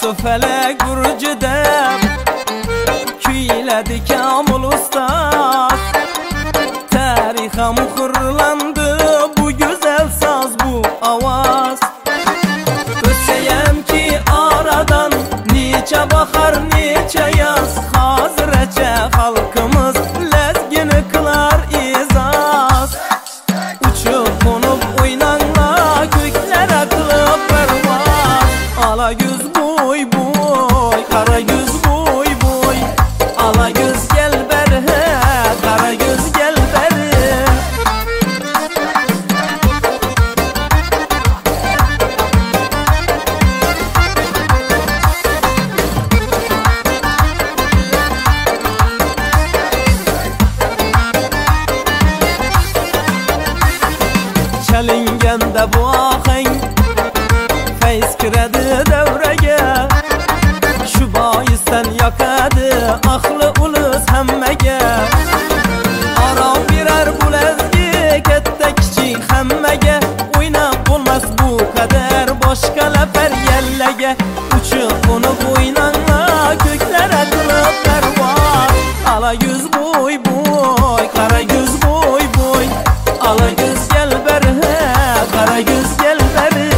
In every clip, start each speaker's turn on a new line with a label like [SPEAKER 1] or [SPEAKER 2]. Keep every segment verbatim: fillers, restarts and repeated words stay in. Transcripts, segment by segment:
[SPEAKER 1] Tuttu felek gurcuda Küyledi Kamil Ustaz Tarihe muhrlandı bu güzel saz, bu avaz. Ötseyem ki aradan nice bahar nice yaz, Hazrece halkımız lezgini kılar izaz. Uçup konup oynanla göklere kılıp pervaz. Ala göz boy boy, kara göz boy boy. Ala göz gel beri, kara göz gel beri. Çalingende bu aheng feyz kiredi devrege, şu bayisten yakadı ahlı ulus hemmege. Aram birer bu lezgi kette kiçik hemmege, oynap olmaz bu kader başka lefer yellege. Uçup onu boynanla köklere kılıp pervaz. Ala göz boy boy, kara göz boy boy. Ala göz gel beri, kara göz gel beri.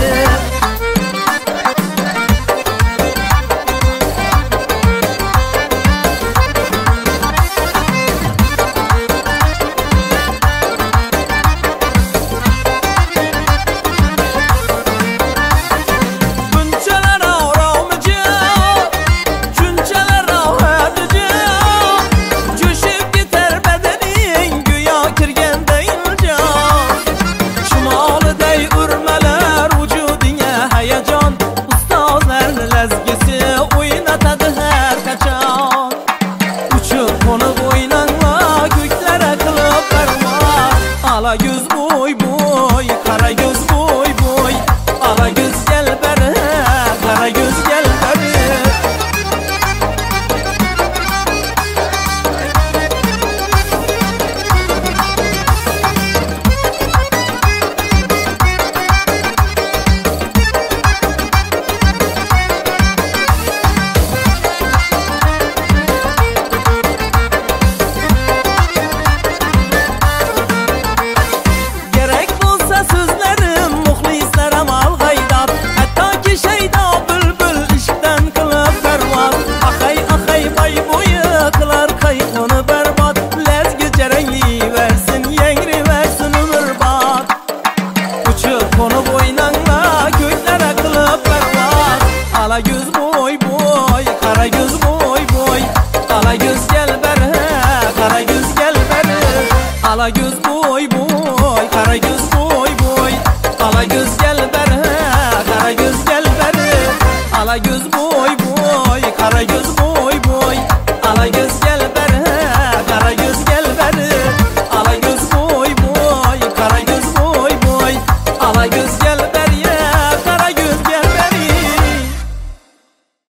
[SPEAKER 1] Ala göz boy boy, kara göz boy boy. Ala göz gel beri, kara göz gel beri. Ala göz boy boy, kara göz boy boy. Ala göz gel beri, kara göz gel beri. Ala göz boy boy, kara göz boy boy. Ala göz gel